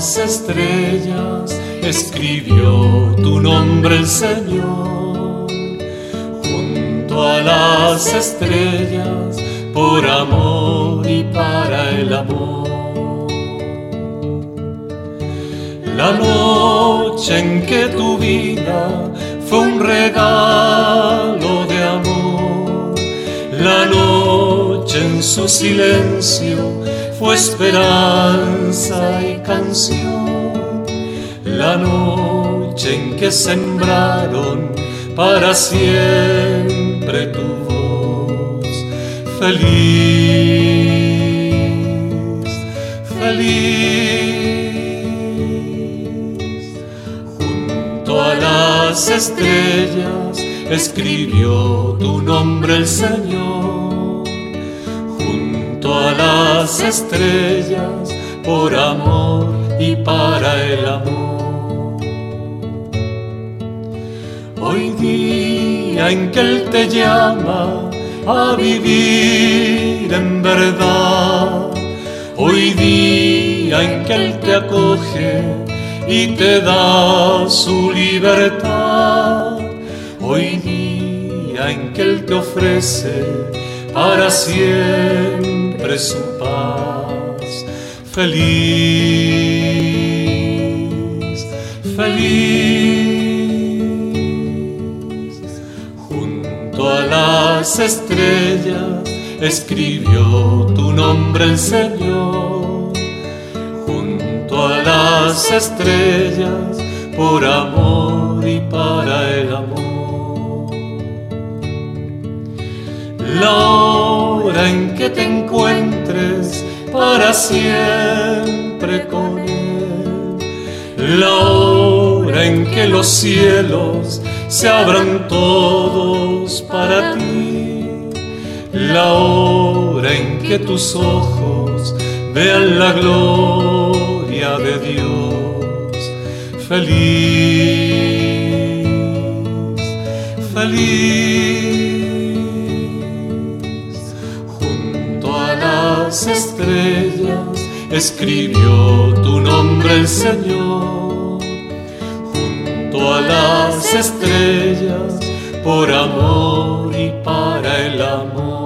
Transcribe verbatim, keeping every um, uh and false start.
las estrellas escribió tu nombre el Señor. Junto a las estrellas, por amor y para el amor. La noche en que tu vida fue un regalo de amor, la noche en su silencio fue esperanza y canción, la noche en que sembraron para siempre tu voz. Feliz, feliz. Junto a las estrellas escribió tu nombre el Señor. Junto a las estrellas, por amor y para el amor. Hoy día en que Él te llama a vivir en verdad, hoy día en que Él te acoge y te da su libertad, hoy día en que Él te ofrece para siempre su paz. Feliz, feliz. Junto a las estrellas escribió tu nombre el Señor. Junto a las estrellas, por amor y para el amor. La hora en que te encuentres para siempre con Él, la hora en que los cielos se abran todos para ti, la hora en que tus ojos vean la gloria de Dios. Feliz, feliz. Junto a las estrellas escribió tu nombre el Señor. Junto a las estrellas, por amor y para el amor.